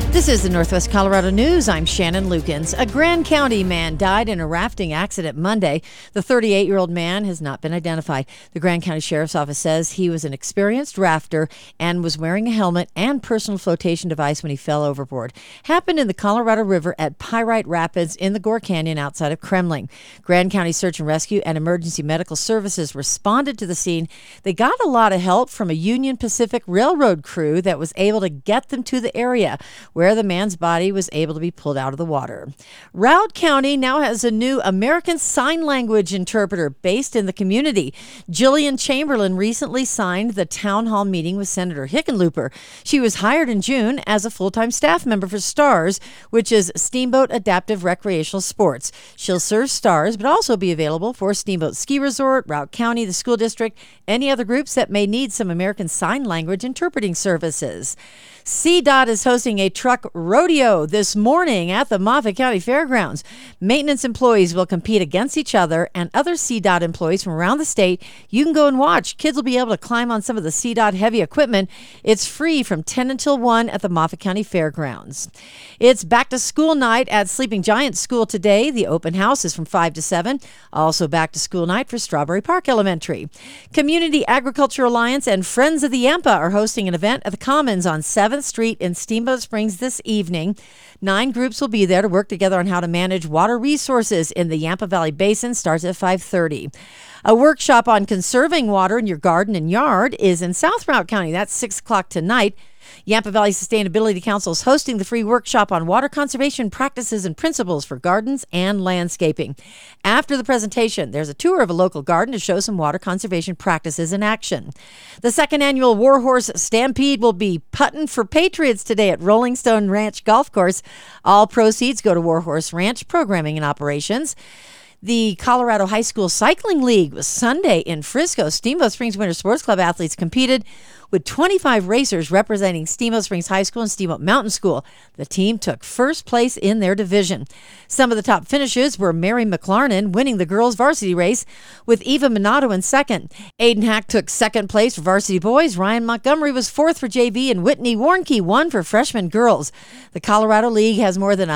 This is the Northwest Colorado News. I'm Shannon Lukens. A Grand County man died in a rafting accident Monday. The 38-year-old man has not been identified. The Grand County Sheriff's Office says he was an experienced rafter and was wearing a helmet and personal flotation device when he fell overboard. Happened in the Colorado River at Pyrite Rapids in the Gore Canyon outside of Kremling. Grand County Search and Rescue and Emergency Medical Services responded to the scene. They got a lot of help from a Union Pacific Railroad crew that was able to get them to the area where the man's body was able to be pulled out of the water. Routt County now has a new American Sign Language interpreter based in the community. Jillian Chamberlain recently signed the town hall meeting with Senator Hickenlooper. She was hired in June as a full-time staff member for STARS, which is Steamboat Adaptive Recreational Sports. She'll serve STARS, but also be available for Steamboat Ski Resort, Routt County, the school district, any other groups that may need some American Sign Language interpreting services. CDOT is hosting a truck rodeo this morning at the Moffat County Fairgrounds. Maintenance employees will compete against each other and other CDOT employees from around the state. You can go and watch. Kids will be able to climb on some of the CDOT heavy equipment. It's free from 10 until 1 at the Moffat County Fairgrounds. It's back to school night at Sleeping Giant School today. The open house is from 5 to 7. Also back to school night for Strawberry Park Elementary. Community Agriculture Alliance and Friends of the Yampa are hosting an event at the Commons on 7th Street in Steamboat Springs this evening. 9 groups will be there to work together on how to manage water resources in the Yampa Valley Basin. Starts at 5:30. A workshop on conserving water in your garden and yard is in South Routt County. That's 6 o'clock tonight. Yampa Valley Sustainability Council is hosting the free workshop on water conservation practices and principles for gardens and landscaping. After the presentation, there's a tour of a local garden to show some water conservation practices in action. The second annual Warhorse Stampede will be putting for Patriots today at Rolling Stone Ranch Golf Course. All proceeds go to Warhorse Ranch Programming and Operations. The Colorado High School Cycling League was Sunday in Frisco. Steamboat Springs Winter Sports Club athletes competed with 25 racers representing Steamboat Springs High School and Steamboat Mountain School. The team took first place in their division. Some of the top finishes were Mary McLarnon winning the girls' varsity race with Eva Minato in second. Aiden Hack took second place for varsity boys. Ryan Montgomery was fourth for JV, and Whitney Warnke won for freshman girls. The Colorado League has more than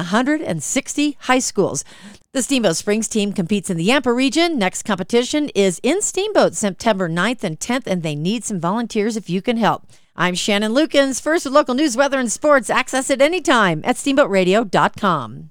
160 high schools. The Steamboat Springs team competes in the Yampa region. Next competition is in Steamboat September 9th and 10th, and they need some volunteers if you can help. I'm Shannon Lukens. First with local news, weather, and sports. Access it anytime at steamboatradio.com.